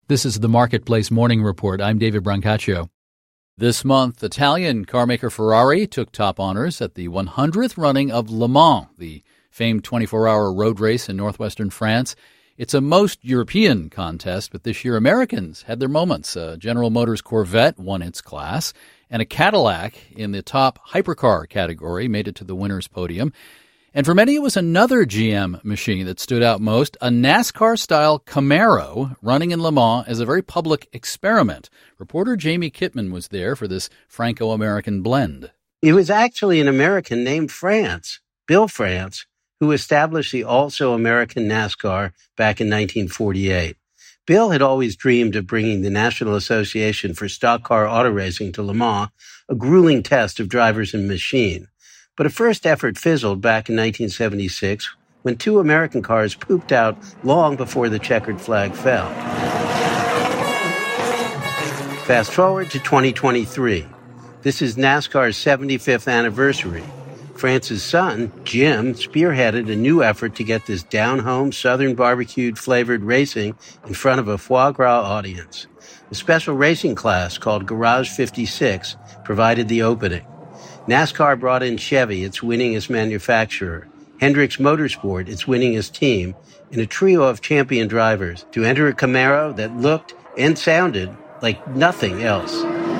This is the Marketplace Morning Report. I'm David Brancaccio. This month, Italian carmaker Ferrari took top honors at the 100th running of Le Mans, the famed 24-hour road race in northwestern France. It's a most European contest, but this year Americans had their moments. General Motors Corvette won its class, and a Cadillac in the top hypercar category made it to the winner's podium. And for many, it was another GM machine that stood out most, a NASCAR-style Camaro running in Le Mans as a very public experiment. Reporter Jamie Kittman was there for this Franco-American blend. It was actually an American named France, Bill France, who established the also-American NASCAR back in 1948. Bill had always dreamed of bringing the National Association for Stock Car Auto Racing to Le Mans, a grueling test of drivers and machine. But a first effort fizzled back in 1976 when two American cars pooped out long before the checkered flag fell. Fast forward to 2023. This is NASCAR's 75th anniversary. France's son, Jim, spearheaded a new effort to get this down-home, southern barbecued flavored racing in front of a foie gras audience. A special racing class called Garage 56 provided the opening. NASCAR brought in Chevy, its winningest manufacturer, Hendricks Motorsport, its winningest team, and a trio of champion drivers to enter a Camaro that looked and sounded like nothing else.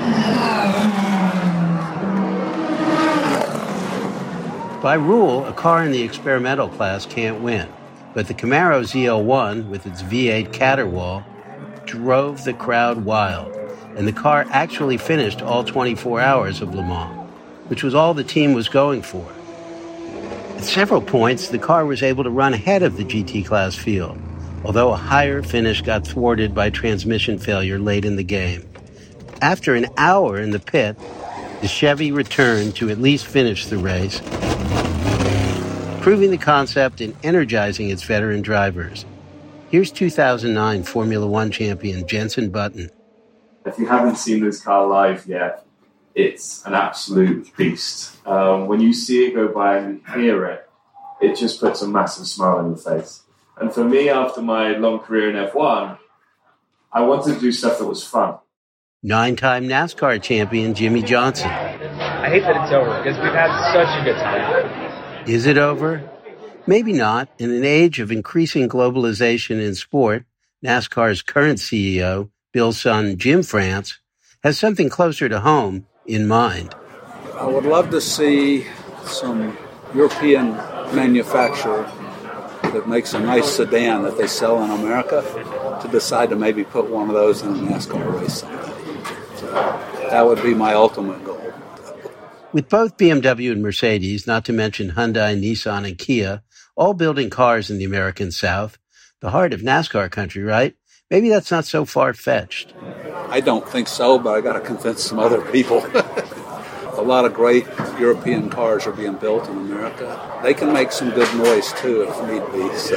By rule, a car in the experimental class can't win, but the Camaro ZL1 with its V8 caterwall drove the crowd wild, and the car actually finished all 24 hours of Le Mans, which was all the team was going for. At several points, the car was able to run ahead of the GT class field, although a higher finish got thwarted by transmission failure late in the game. After an hour in the pit, the Chevy returned to at least finish the race, proving the concept and energizing its veteran drivers. Here's 2009 Formula One champion Jenson Button. If you haven't seen this car live yet, it's an absolute beast. When you see it go by and hear it, it just puts a massive smile on your face. And for me, after my long career in F1, I wanted to do stuff that was fun. 9-time NASCAR champion Jimmy Johnson. I hate that it's over because we've had such a good time. Is it over? Maybe not. In an age of increasing globalization in sport, NASCAR's current CEO, Bill's son Jim France, has something closer to home in mind. I would love to see some European manufacturer that makes a nice sedan that they sell in America to decide to maybe put one of those in a NASCAR race someday. So that would be my ultimate goal. With both BMW and Mercedes, not to mention Hyundai, Nissan, and Kia, all building cars in the American South, the heart of NASCAR country, right? Maybe that's not so far-fetched. I don't think so, but I got to convince some other people. A lot of great European cars are being built in America. They can make some good noise, too, if need be. So.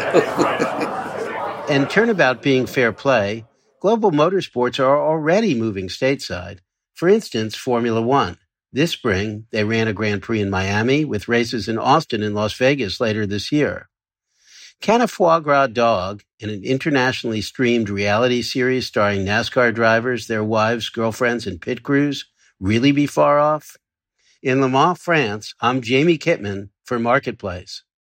And turnabout being fair play, global motorsports are already moving stateside. For instance, Formula One. This spring, they ran a Grand Prix in Miami with races in Austin and Las Vegas later this year. Can a foie gras dog in an internationally streamed reality series starring NASCAR drivers, their wives, girlfriends, and pit crews really be far off? In Le Mans, France, I'm Jamie Kittman for Marketplace.